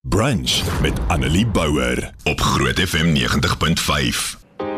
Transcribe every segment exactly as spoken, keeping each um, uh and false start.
Brunch met Annelie Bouwer op Groot F M negentig punt vyf.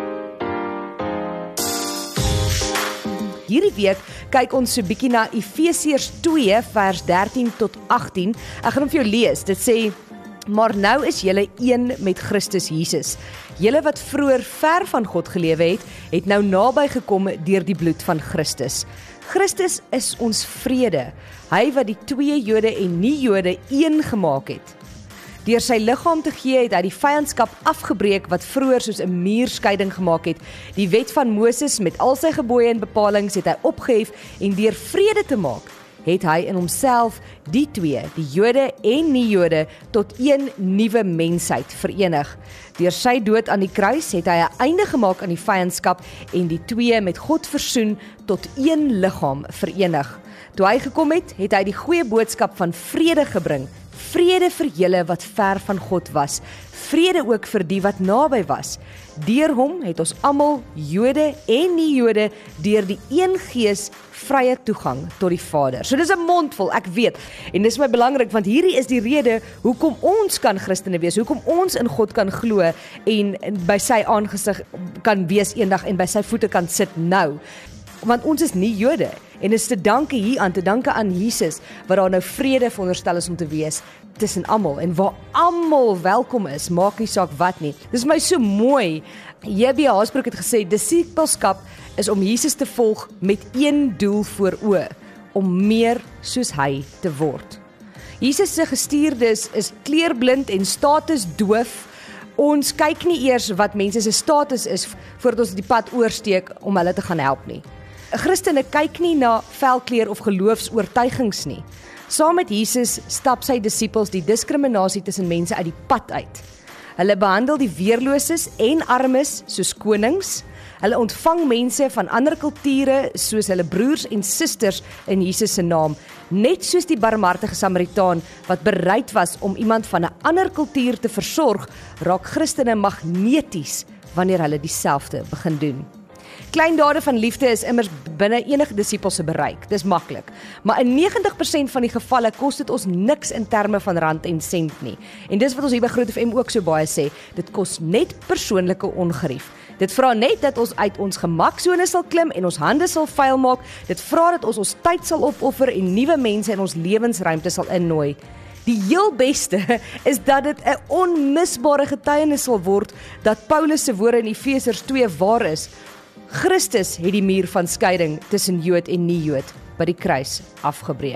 Hierdie week kyk ons so bietjie na Efesiërs twee vers dertien tot agtien. Ek gaan hom vir jou lees. Dit sê: maar nou is julle een met Christus Jesus. Julle wat vroeër ver van God gelewe het, het nou naby gekom deur die bloed van Christus. Christus is ons vrede. Hy wat die twee Jode en nie-Jode een gemaak het. Deur sy liggaam te gee het hy die vyandskap afgebreek wat vroeër soos 'n muurskeiding gemaak het. Die wet van Moses met al sy gebooie en bepalings het hy opgehef en deur vrede te maak, het hy in homself die twee, die Jode en nie-Jode, tot een nuwe mensheid verenig. Deur sy dood aan die kruis het hy 'n einde gemaak aan die vyandskap en die twee met God versoen tot een liggaam verenig. Toe hy gekom het, het hy die goeie boodskap van vrede gebring. Vrede vir julle wat ver van God was, vrede ook vir die wat naby was. Deur hom het ons almal, Jode en nie-Jode, deur die een Gees vrye toegang tot die Vader. So dis 'n mondvol, ek weet. En dis my belangrik, want hierdie is die rede hoekom ons kan Christene wees, hoekom ons in God kan glo en by sy aangesig kan wees eendag en by sy voete kan sit nou. Want ons is nie Jode. En is te danke hier aan, te danke aan Jesus, waar daar nou vrede veronderstel is om te wees tussen almal. En waar almal welkom is, maak nie saak wat nie. Dis my so mooi. J B Haasbroek het gesê, disippelskap is om Jesus te volg met een doel voor oë, om meer soos hy te word. Jesus se gestuurdes is kleurblind en statusdoof. Ons kyk nie eers wat mense se status is voordat ons die pad oorsteek om hulle te gaan help nie. Christene kyk nie na velkleur of geloofsoortuigings nie. Saam met Jesus stap sy disippels die diskriminasie tussen mense uit die pad uit. Hulle behandel die weerloses en armes soos konings. Hulle ontvang mense van ander kulture soos hulle broers en susters in Jesus se naam, net soos die barmhartige Samaritaan wat bereid was om iemand van 'n ander kultuur te versorg, raak Christene magneties wanneer hulle dieselfde begin doen. Klein dade van liefde is immers binne enige disipel se bereik, dis maklik. Maar in negentig persent van die gevalle kos dit ons niks in terme van rand en sent nie. En dis wat ons hier by Groot F M ook so baie sê, dit kos net persoonlike ongerief. Dit vra net dat ons uit ons gemaksone sal klim en ons hande sal vuil maak. Dit vra dat ons ons tyd sal opoffer en nuwe mense in ons lewensruimte sal innooi. Die heel beste is dat dit 'n onmisbare getuienis sal word dat Paulus se woorde in Efesiërs twee waar is. Christus het die muur van skeiding tussen Jood en nie-Jood by die kruis afgebreek.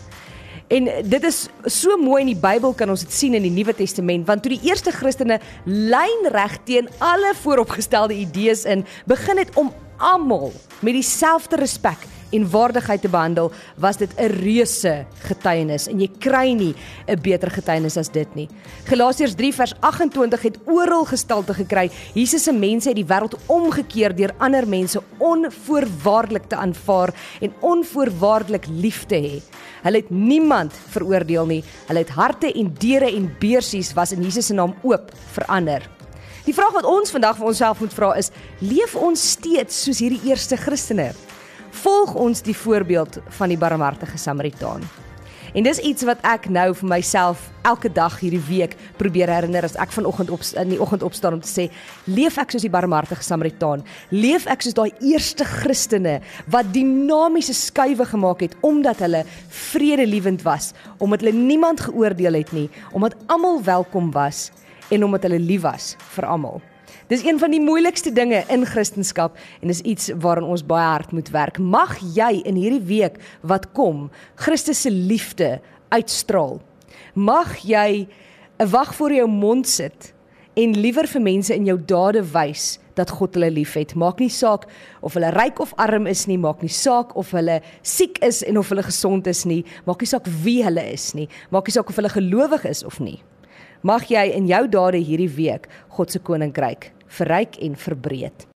En dit is so mooi in die Bybel, kan ons dit sien in die Nuwe Testament, want toe die eerste Christene lynreg teen alle vooropgestelde idees in, begin het om almal met dieselfde respek en waardigheid te behandel, was dit 'n reuse getuienis, en jy kry nie 'n beter getuienis as dit nie. Galasiërs drie vers agt en twintig het oral gestalte gekry. Jesus se mense het die wêreld omgekeer deur ander mense onvoorwaardelik te aanvaar en onvoorwaardelik lief te hê. Hulle het niemand veroordeel nie. Hulle het harte en deure en beursies was in Jesus se naam oop vir ander. Die vraag wat ons vandag vir onsself moet vra is, leef ons steeds soos hierdie eerste Christene? Volg ons die voorbeeld van die barmhartige Samaritaan? En dis iets wat ek nou vir myself elke dag hierdie week probeer herinner as ek vanoggend op, in die oggend opstaan om te sê, leef ek soos die barmhartige Samaritaan? Leef ek soos daai eerste Christene wat dinamiese skuwe gemaak het omdat hulle vredelievend was, omdat hulle niemand geoordeel het nie, omdat almal welkom was en omdat hulle lief was vir almal? Dis een van die moeilikste dinge in Christendom en is iets waarin ons baie hard moet werk. Mag jy in hierdie week wat kom, Christus se liefde uitstraal. Mag jy 'n wag voor jou mond sit en liewer vir mense in jou dade wys dat God hulle liefhet. Maak nie saak of hulle ryk of arm is nie, maak nie saak of hulle siek is en of hulle gesond is nie, maak nie saak wie hulle is nie, maak nie saak of hulle gelowig is of nie. Mag jy in jou dade hierdie week God se koninkryk verryk en verbreed.